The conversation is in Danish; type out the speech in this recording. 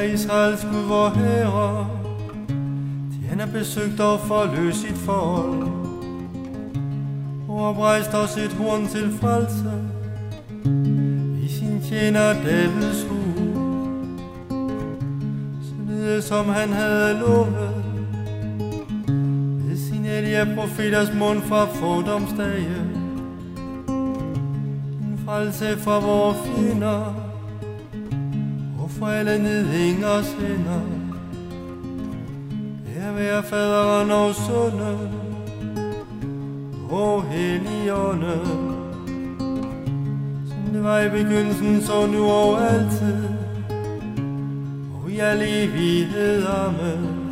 Israels Gud vor Herre, til han har besøgt og forløst sit folk, og oprejst os et horn til frelse i sin tjener Davids hus, således som han havde lovet ved sin hellige profeters mund fra fordomsdage, en frelse fra vores fjender og for alle nedhængers hænder. Ære være faderen og sønnen og Helligånden, som det var i begyndelsen, så nu og altid, og i al evighed. Amen.